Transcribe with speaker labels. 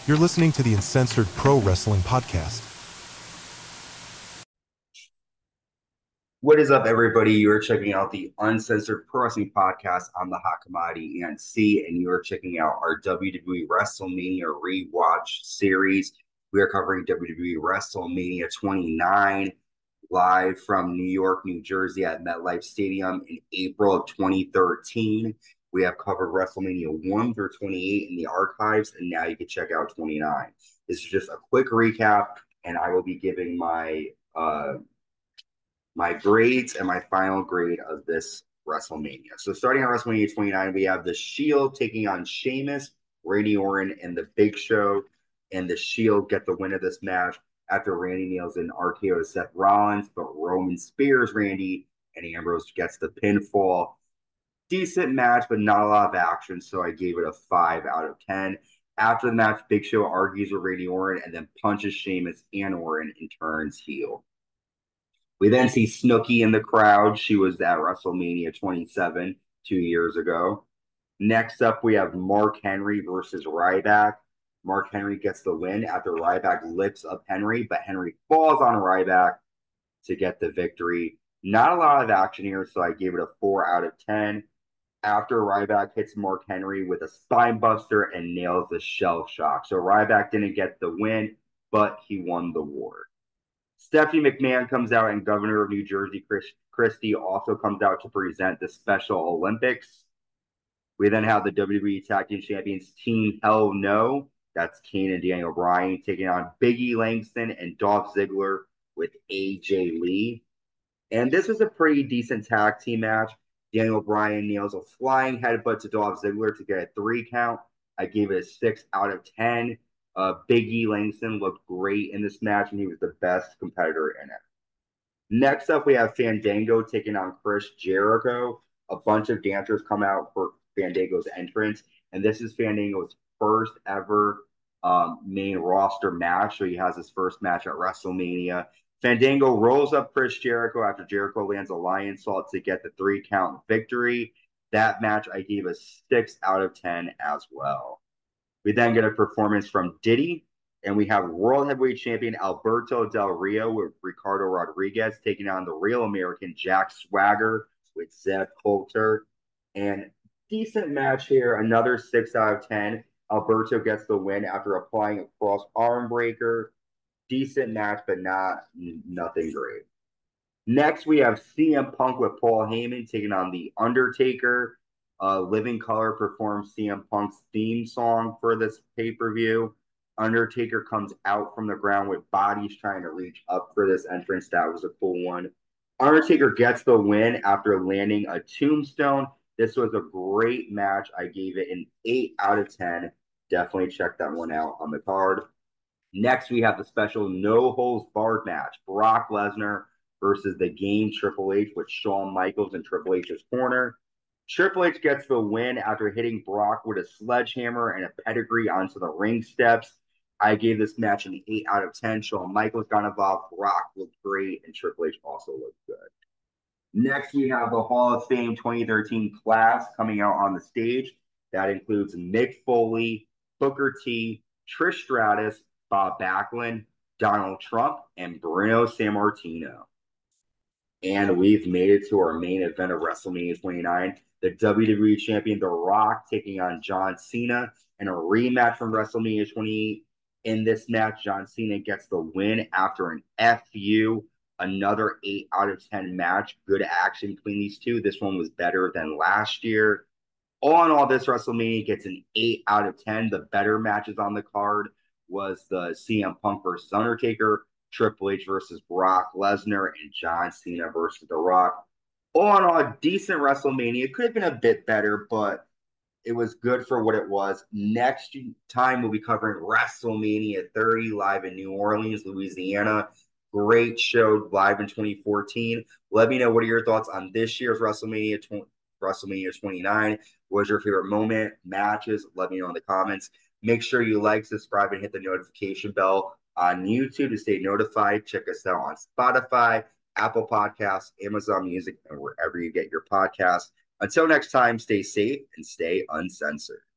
Speaker 1: You're listening to the Uncensored Pro Wrestling Podcast.
Speaker 2: What is up, everybody? You are checking out the Uncensored Pro Wrestling Podcast. I'm the Hot Commodity ENC, and you are checking out our WWE WrestleMania rewatch series. We are covering WWE WrestleMania 29 live from New York, New Jersey at MetLife Stadium in April of 2013. We have covered WrestleMania 1 through 28 in the archives, and now you can check out 29. This is just a quick recap, and I will be giving my grades and my final grade of this WrestleMania. So starting at WrestleMania 29, we have The Shield taking on Sheamus, Randy Orton, and The Big Show. And The Shield get the win of this match after Randy nails an RKO to Seth Rollins, but Roman spears Randy, and Ambrose gets the pinfall. Decent match, but not a lot of action, so I gave it a 5 out of 10. After the match, Big Show argues with Randy Orton and then punches Sheamus and Orton and turns heel. We then see Snooki in the crowd. She was at WrestleMania 27 2 years ago. Next up, we have Mark Henry versus Ryback. Mark Henry gets the win after Ryback lifts up Henry, but Henry falls on Ryback to get the victory. Not a lot of action here, so I gave it a 4 out of 10. After Ryback hits Mark Henry with a spine buster and nails the shell shock. So Ryback didn't get the win, but he won the war. Stephanie McMahon comes out, and Governor of New Jersey, Chris Christie, also comes out to present the Special Olympics. We then have the WWE Tag Team Champions Team Hell No. That's Kane and Daniel Bryan taking on Big E Langston and Dolph Ziggler with AJ Lee. And this was a pretty decent tag team match. Daniel Bryan nails a flying headbutt to Dolph Ziggler to get a 3 count. I gave it a 6 out of 10. Big E Langston looked great in this match, and he was the best competitor in it. Next up, we have Fandango taking on Chris Jericho. A bunch of dancers come out for Fandango's entrance, and this is Fandango's first ever main roster match. So he has his first match at WrestleMania. Fandango rolls up Chris Jericho after Jericho lands a Lionsault to get the 3 count victory. That match I gave a 6 out of 10 as well. We then get a performance from Diddy, and we have World Heavyweight Champion Alberto Del Rio with Ricardo Rodriguez taking on the Real American Jack Swagger with Zeb Coulter. And decent match here, another 6 out of 10. Alberto gets the win after applying a cross arm breaker. Decent match, but nothing great. Next, we have CM Punk with Paul Heyman taking on The Undertaker. Living Color performs CM Punk's theme song for this pay-per-view. Undertaker comes out from the ground with bodies trying to reach up for this entrance. That was a cool one. Undertaker gets the win after landing a tombstone. This was a great match. I gave it an 8 out of 10. Definitely check that one out on the card. Next, we have the special no holds barred match. Brock Lesnar versus the Game Triple H with Shawn Michaels in Triple H's corner. Triple H gets the win after hitting Brock with a sledgehammer and a pedigree onto the ring steps. I gave this match an 8 out of 10. Shawn Michaels got involved. Brock looked great, and Triple H also looked good. Next, we have the Hall of Fame 2013 class coming out on the stage. That includes Mick Foley, Booker T, Trish Stratus, Bob Backlund, Donald Trump, and Bruno Sammartino. And we've made it to our main event of WrestleMania 29. The WWE Champion, The Rock, taking on John Cena in a rematch from WrestleMania 28. In this match, John Cena gets the win after an FU. Another 8 out of 10 match. Good action between these two. This one was better than last year. All in all, this WrestleMania gets an 8 out of 10. The better matches on the card was the CM Punk versus Undertaker, Triple H versus Brock Lesnar, and John Cena versus The Rock. All in all, a decent WrestleMania. It could have been a bit better, but it was good for what it was. Next time, we'll be covering WrestleMania 30 live in New Orleans, Louisiana. Great show live in 2014. Let me know, what are your thoughts on this year's WrestleMania 29? What was your favorite moment, matches? Let me know in the comments. Make sure you like, subscribe, and hit the notification bell on YouTube to stay notified. Check us out on Spotify, Apple Podcasts, Amazon Music, and wherever you get your podcasts. Until next time, stay safe and stay uncensored.